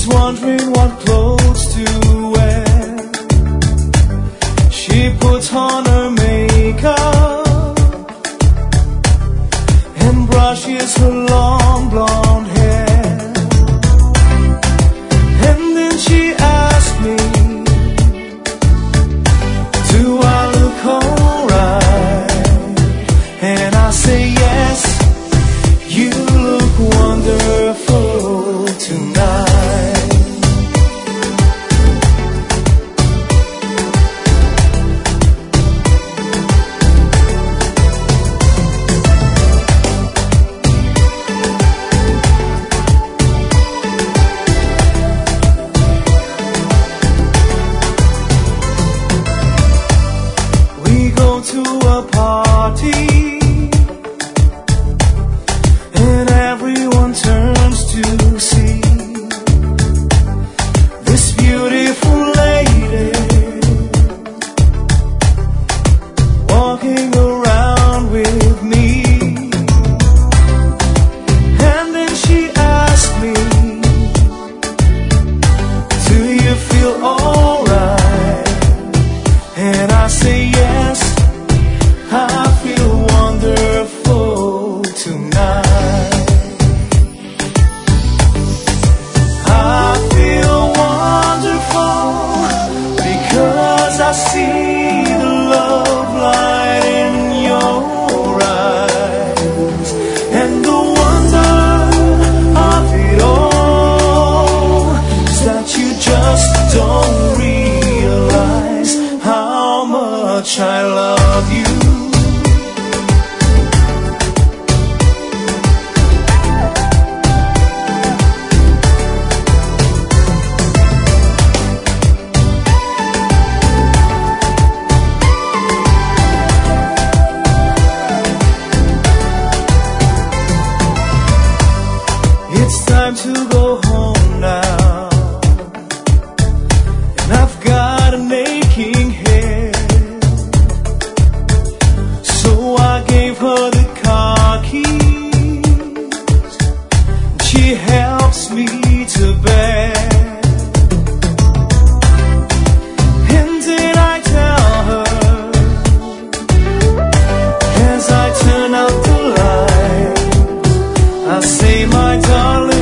wondering what clothes to wear. She puts on her makeup and brushes her long blonde hair. And then she asks me, do I look alright? And I say yes, you look wonderful tonight. To a party and everyone turns to see this beautiful lady walking around with me. And then she asked me, do you feel alright? And I say yes, I feel wonderful tonight. I feel wonderful because I see the love light in your eyes, and the wonder of it all is that you just don't realize how much I love you. It's time to go home now, and I've got an aching head. So I gave her the car keys, and she helps me to bed. And did I tell her, as I turn out the light, I say, my darling,